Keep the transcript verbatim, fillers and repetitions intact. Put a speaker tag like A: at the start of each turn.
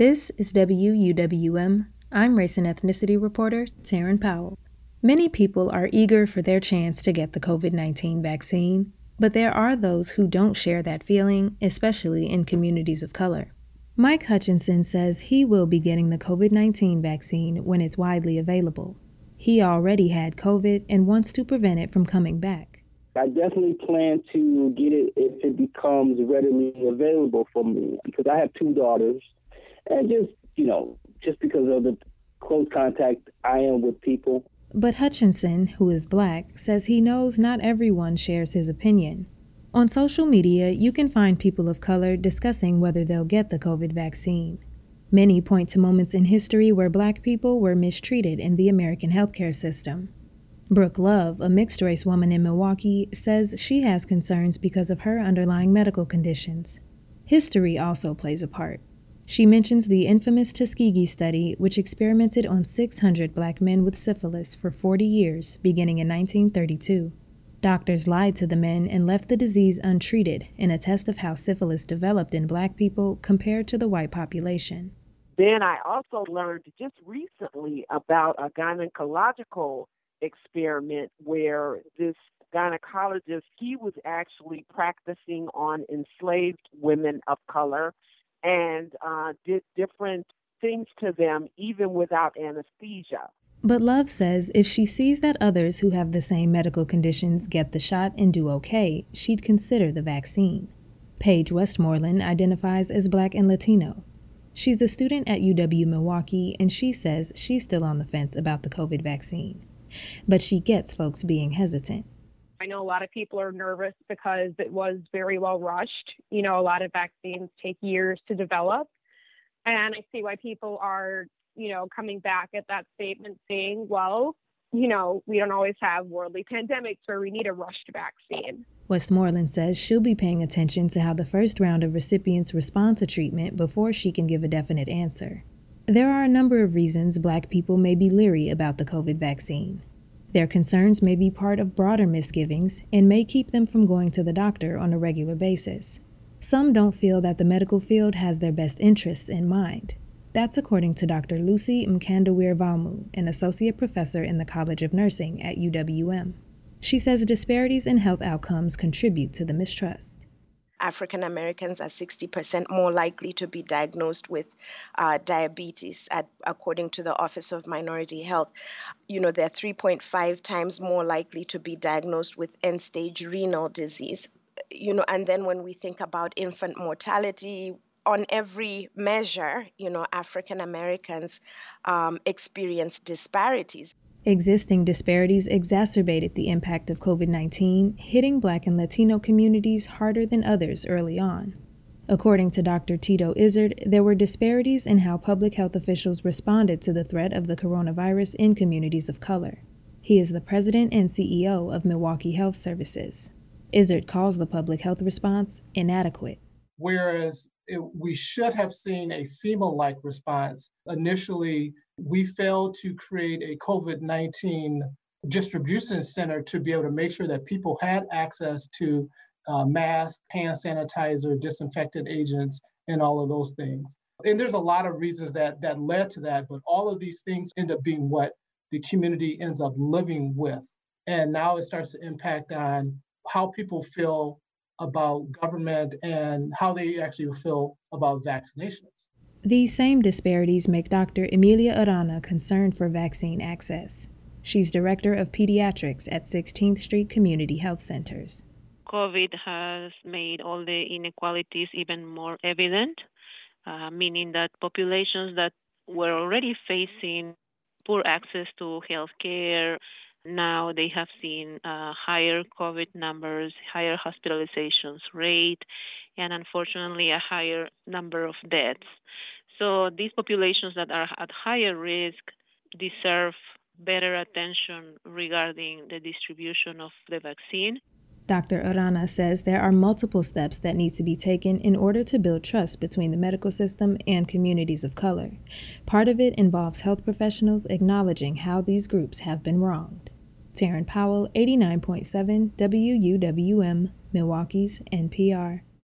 A: This is W U W M. I'm race and ethnicity reporter Taryn Powell. Many people are eager for their chance to get the covid nineteen vaccine, but there are those who don't share that feeling, especially in communities of color. Mike Hutchinson says he will be getting the covid nineteen vaccine when it's widely available. He already had COVID and wants to prevent it from coming back.
B: I definitely plan to get it if it becomes readily available for me, because I have two daughters, and just, you know, just because of the close contact I am with people.
A: But Hutchinson, who is Black, says he knows not everyone shares his opinion. On social media, you can find people of color discussing whether they'll get the COVID vaccine. Many point to moments in history where Black people were mistreated in the American healthcare system. Brooke Love, a mixed-race woman in Milwaukee, says she has concerns because of her underlying medical conditions. History also plays a part. She mentions the infamous Tuskegee study, which experimented on six hundred Black men with syphilis for forty years, beginning in nineteen thirty-two. Doctors lied to the men and left the disease untreated in a test of how syphilis developed in Black people compared to the white population.
C: Then I also learned just recently about a gynecological experiment where this gynecologist, he was actually practicing on enslaved women of color and uh, did different things to them even without anesthesia.
A: But Love says if she sees that others who have the same medical conditions get the shot and do okay, she'd consider the vaccine. Paige Westmoreland identifies as Black and Latino. She's a student at U W-Milwaukee, and she says she's still on the fence about the COVID vaccine. But she gets folks being hesitant.
D: I know a lot of people are nervous because it was very well rushed. You know, a lot of vaccines take years to develop. And I see why people are, you know, coming back at that statement saying, well, you know, we don't always have worldly pandemics where we need a rushed vaccine.
A: Westmoreland says she'll be paying attention to how the first round of recipients respond to treatment before she can give a definite answer. There are a number of reasons Black people may be leery about the COVID vaccine. Their concerns may be part of broader misgivings and may keep them from going to the doctor on a regular basis. Some don't feel that the medical field has their best interests in mind. That's according to Doctor Lucy Mkandawire-Valmu, an associate professor in the College of Nursing at U W M. She says disparities in health outcomes contribute to the mistrust.
E: African Americans are sixty percent more likely to be diagnosed with uh, diabetes, at, according to the Office of Minority Health. You know, they're three point five times more likely to be diagnosed with end-stage renal disease. You know, and then when we think about infant mortality, on every measure, you know, African Americans um, experience disparities.
A: Existing disparities exacerbated the impact of COVID nineteen, hitting Black and Latino communities harder than others early on. According to Doctor Tito Izzard, there were disparities in how public health officials responded to the threat of the coronavirus in communities of color. He is the president and C E O of Milwaukee Health Services. Izzard calls the public health response inadequate.
F: Whereas it, we should have seen a FEMA-like response. Initially, we failed to create a COVID nineteen distribution center to be able to make sure that people had access to uh, masks, hand sanitizer, disinfectant agents, and all of those things. And there's a lot of reasons that, that led to that, but all of these things end up being what the community ends up living with. And now it starts to impact on how people feel about government and how they actually feel about vaccinations.
A: These same disparities make Doctor Emilia Arana concerned for vaccine access. She's director of pediatrics at sixteenth Street Community Health Centers.
G: COVID has made all the inequalities even more evident, uh, meaning that populations that were already facing poor access to health care, now they have seen uh, higher COVID numbers, higher hospitalizations rate, and unfortunately a higher number of deaths. So these populations that are at higher risk deserve better attention regarding the distribution of the vaccine.
A: Doctor Arana says there are multiple steps that need to be taken in order to build trust between the medical system and communities of color. Part of it involves health professionals acknowledging how these groups have been wronged. Taryn Powell, eighty-nine point seven W U W M, Milwaukee's N P R.